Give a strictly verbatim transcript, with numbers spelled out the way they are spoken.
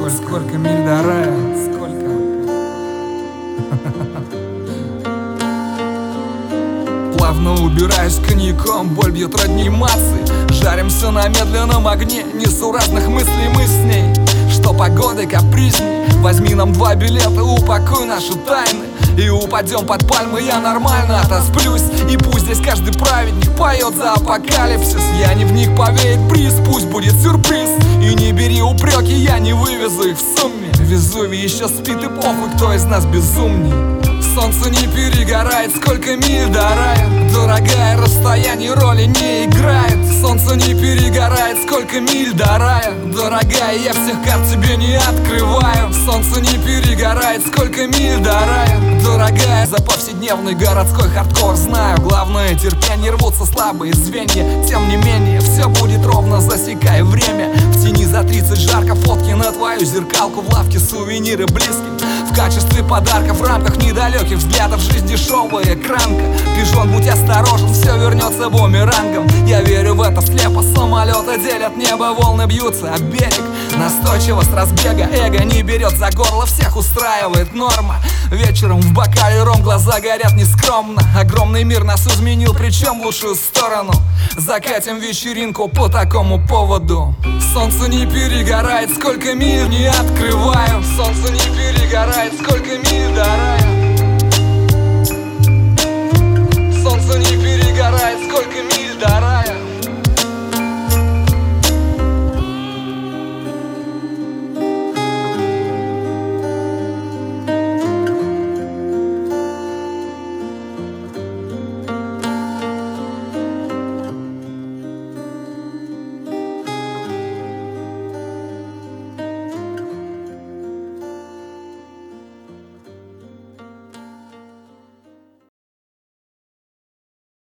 Сколько, сколько миль до рая, сколько. Плавно убираюсь коньяком, боль бьет родней массы. Жаримся на медленном огне, несуразных мыслей мы с ней. Что погода капризней, возьми нам два билета, упакуй наши тайны. И упадем под пальмы, я нормально отосплюсь. И пусть здесь каждый праведник поет за апокалипсис. Я не в них повеет бриз, пусть будет сюрприз. И не бери упреки, я не вывезу их в сумме. Везувий еще спит и похуй, кто из нас безумней. Солнце не перегорает, сколько миль до рая. Дорогая, расстояние роли не играет. Солнце не перегорает, сколько миль до рая. Дорогая, я всех карт тебе не открываю. Солнце не перегорает, сколько миль до рая. Дорогая, за повседневный городской хардкор знаю. Главное терпение, рвутся слабые звенья. Тем не менее, все будет ровно, засекай время. В тени за тридцать жарко, фотки на твою зеркалку. В лавке сувениры близким в качестве подарка. В рамках недалеких взглядов жизнь дешевая экранка. Пижон, будь осторожен, все вернется бумерангом. Я верю в это слепо, самолеты делят небо, волны бьются об берег. Настойчиво с разбега, эго не берет за горло, всех устраивает норма. Вечером в бокале ром, глаза горят нескромно. Огромный мир нас изменил, причем в лучшую сторону. Закатим вечеринку по такому поводу. Солнце не перегорает, сколько миль не открываю. Солнце не перегорает, сколько миль до рая. Солнце не перегорает, сколько миль до рая.